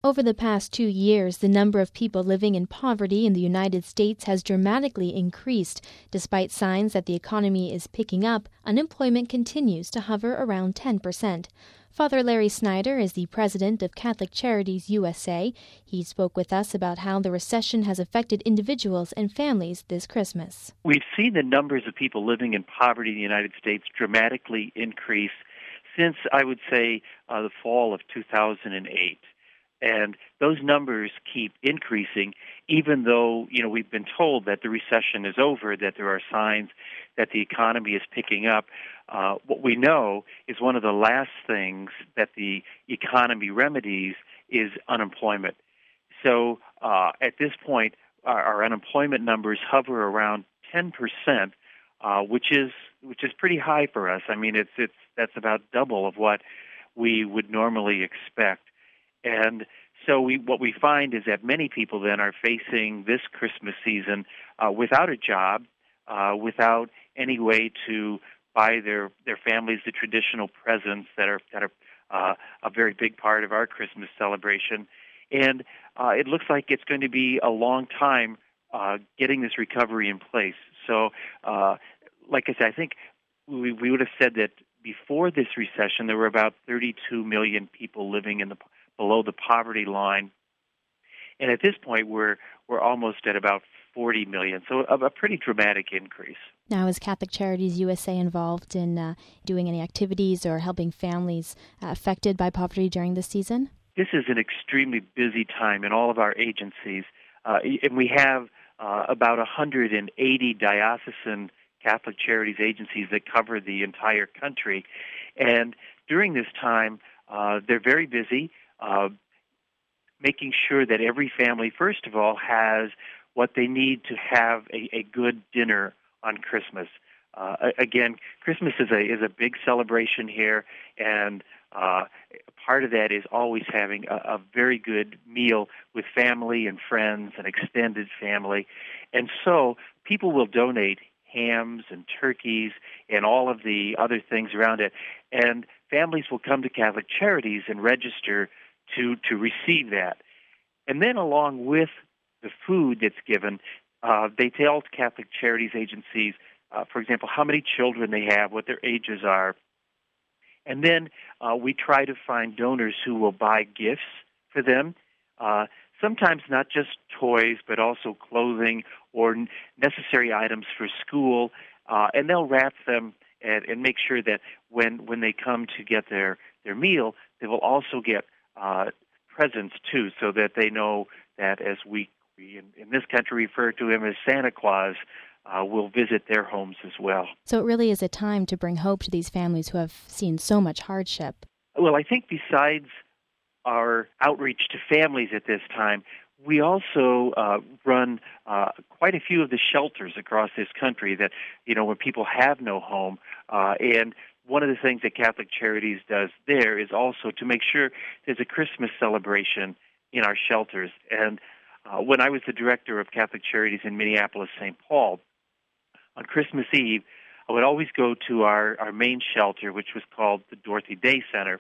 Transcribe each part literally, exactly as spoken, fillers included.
Over the past two years, the number of people living in poverty in the United States has dramatically increased. Despite signs that the economy is picking up, unemployment continues to hover around ten percent. Father Larry Snyder is the president of Catholic Charities U S A. He spoke with us about how the recession has affected individuals and families this Christmas. We've seen the numbers of people living in poverty in the United States dramatically increase since, I would say, uh, the fall of two thousand eight. And those numbers keep increasing, even though, you know, we've been told that the recession is over, that there are signs that the economy is picking up. Uh, what we know is one of the last things that the economy remedies is unemployment. So uh, at this point, our, our unemployment numbers hover around ten percent, uh, which is which is pretty high for us. I mean, it's it's that's about double of what we would normally expect. And so we, what we find is that many people then are facing this Christmas season uh, without a job, uh, without any way to buy their, their families the traditional presents that are that are uh, a very big part of our Christmas celebration. And uh, it looks like it's going to be a long time uh, getting this recovery in place. So, uh, like I said, I think we, we would have said that before this recession, there were about thirty-two million people living in the below the poverty line, and at this point, we're we're almost at about forty million. So a, a pretty dramatic increase. Now, is Catholic Charities U S A involved in uh, doing any activities or helping families uh, affected by poverty during this season? This is an extremely busy time in all of our agencies, uh, and we have uh, about one hundred eighty diocesan Catholic Charities agencies that cover the entire country. And during this time, uh, they're very busy. Uh, making sure that every family, first of all, has what they need to have a, a good dinner on Christmas. Uh, again, Christmas is a is a big celebration here, and uh, part of that is always having a, a very good meal with family and friends and extended family. And so people will donate hams and turkeys and all of the other things around it, and families will come to Catholic Charities and register to to receive that. And then along with the food that's given, uh, they tell Catholic Charities agencies, uh, for example, how many children they have, what their ages are. And then uh, we try to find donors who will buy gifts for them, uh, sometimes not just toys, but also clothing or necessary items for school, uh, and they'll wrap them and, and make sure that when, when they come to get their, their meal, they will also get Uh, presents, too, so that they know that as we, we in, in this country, refer to him as Santa Claus, uh, will visit their homes as well. So it really is a time to bring hope to these families who have seen so much hardship. Well, I think besides our outreach to families at this time, we also uh, run uh, quite a few of the shelters across this country that, you know, where people have no home, uh, and one of the things that Catholic Charities does there is also to make sure there's a Christmas celebration in our shelters. And uh, when I was the director of Catholic Charities in Minneapolis, Saint Paul, on Christmas Eve, I would always go to our, our main shelter, which was called the Dorothy Day Center,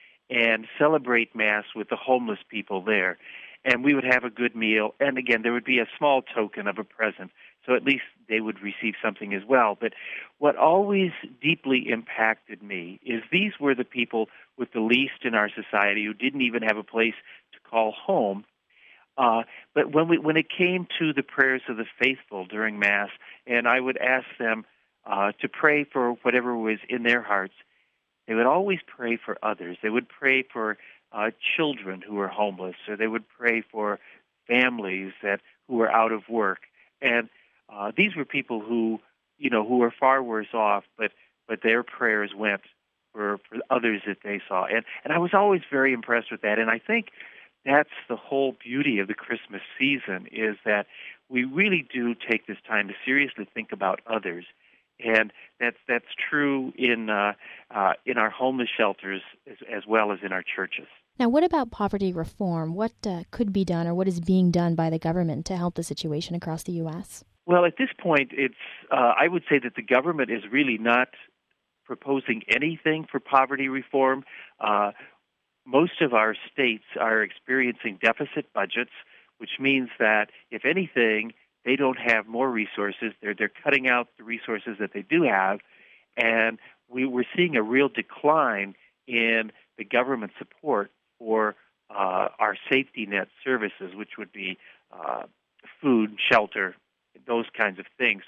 and celebrate Mass with the homeless people there. And we would have a good meal, and again, there would be a small token of a present, so at least they would receive something as well. But what always deeply impacted me is these were the people with the least in our society who didn't even have a place to call home. Uh, but when we when it came to the prayers of the faithful during Mass, and I would ask them uh, to pray for whatever was in their hearts, they would always pray for others. They would pray for uh, children who were homeless, or they would pray for families that who were out of work. And uh, these were people who, you know, who were far worse off, but but their prayers went for, for others that they saw. And and I was always very impressed with that. And I think that's the whole beauty of the Christmas season, is that we really do take this time to seriously think about others. And that's that's true in uh, uh, in our homeless shelters as, as well as in our churches. Now, what about poverty reform? What uh, could be done, or what is being done by the government to help the situation across the U S? Well, at this point, it's uh, I would say that the government is really not proposing anything for poverty reform. Uh, most of our states are experiencing deficit budgets, which means that, if anything, they don't have more resources. They're, they're cutting out the resources that they do have, and we, we're seeing a real decline in the government support for uh, our safety net services, which would be uh, food, shelter, those kinds of things.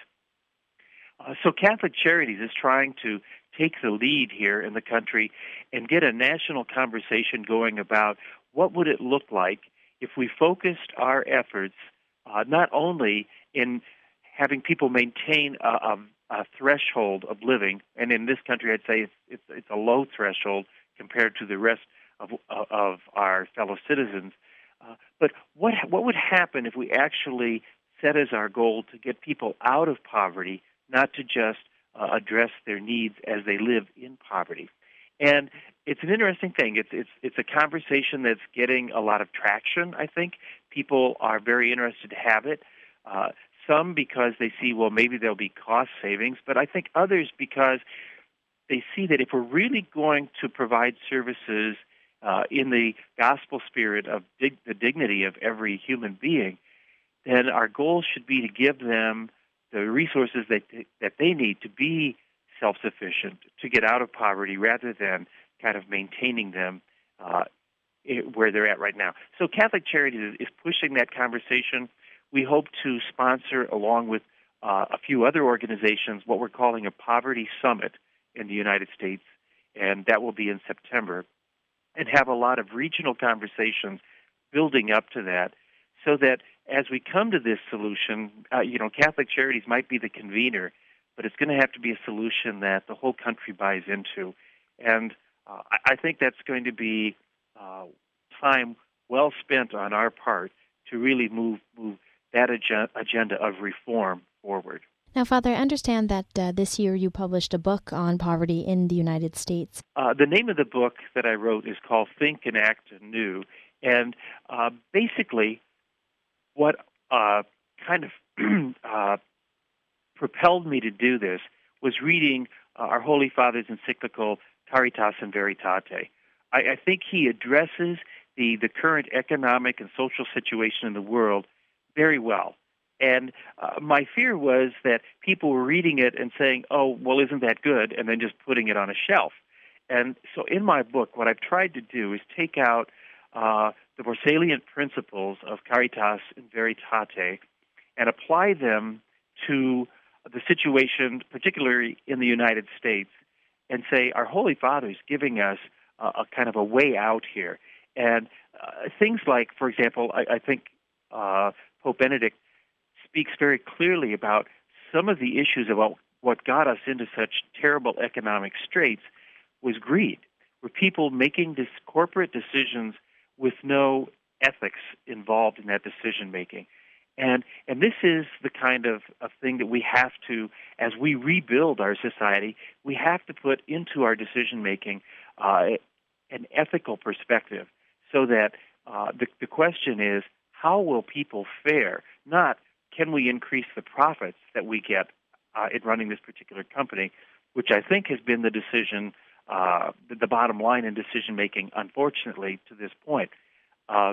Uh, so Catholic Charities is trying to take the lead here in the country and get a national conversation going about what would it look like if we focused our efforts uh, not only in having people maintain a, a, a threshold of living, and in this country I'd say it's, it's, it's a low threshold compared to the rest of, of our fellow citizens, uh, but what what would happen if we actually set as our goal to get people out of poverty, not to just uh, address their needs as they live in poverty? And it's an interesting thing. It's it's it's a conversation that's getting a lot of traction, I think. People are very interested to have it. Uh, some because they see, well, maybe there'll be cost savings, but I think others because they see that if we're really going to provide services uh, in the gospel spirit of dig- the dignity of every human being, then our goal should be to give them the resources that that they need to be self-sufficient, to get out of poverty, rather than kind of maintaining them uh, where they're at right now. So Catholic Charities is pushing that conversation. We hope to sponsor, along with uh, a few other organizations, what we're calling a poverty summit in the United States, and that will be in September, and have a lot of regional conversations building up to that, so that as we come to this solution, uh, you know, Catholic Charities might be the convener, but it's going to have to be a solution that the whole country buys into. And uh, I think that's going to be uh, time well spent on our part to really move, move that ag- agenda of reform forward. Now, Father, I understand that uh, this year you published a book on poverty in the United States. Uh, the name of the book that I wrote is called Think and Act Anew. And uh, basically, what uh, kind of uh, propelled me to do this was reading uh, our Holy Father's encyclical Caritas in Veritate. I, I think he addresses the, the current economic and social situation in the world very well. And uh, my fear was that people were reading it and saying, oh, well, isn't that good, and then just putting it on a shelf. And so in my book, what I've tried to do is take out uh, the more salient principles of Caritas in Veritate and apply them to the situation, particularly in the United States, and say our Holy Father is giving us uh, a kind of a way out here. And uh, things like, for example, I, I think uh, Pope Benedict speaks very clearly about some of the issues about what got us into such terrible economic straits was greed. Were people making this corporate decisions with no ethics involved in that decision-making. And and this is the kind of, of thing that we have to, as we rebuild our society, we have to put into our decision-making uh, an ethical perspective, so that uh, the, the question is, how will people fare? Not, can we increase the profits that we get uh, in running this particular company, which I think has been the decision, uh, the, the bottom line in decision-making, unfortunately, to this point. Uh,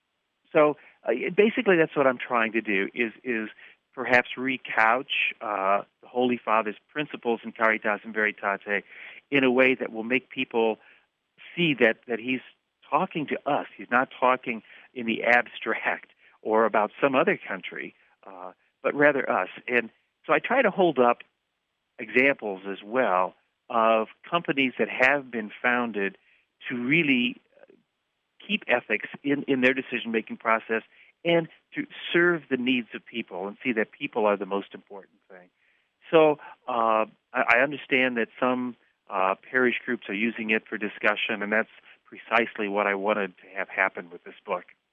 so uh, basically that's what I'm trying to do, is is perhaps recouch uh, the Holy Father's principles in Caritas in Veritate in a way that will make people see that, that he's talking to us. He's not talking in the abstract or about some other country, uh, but rather us. And so I try to hold up examples as well of companies that have been founded to really keep ethics in, in their decision-making process and to serve the needs of people and see that people are the most important thing. So uh, I, I understand that some uh, parish groups are using it for discussion, and that's precisely what I wanted to have happen with this book.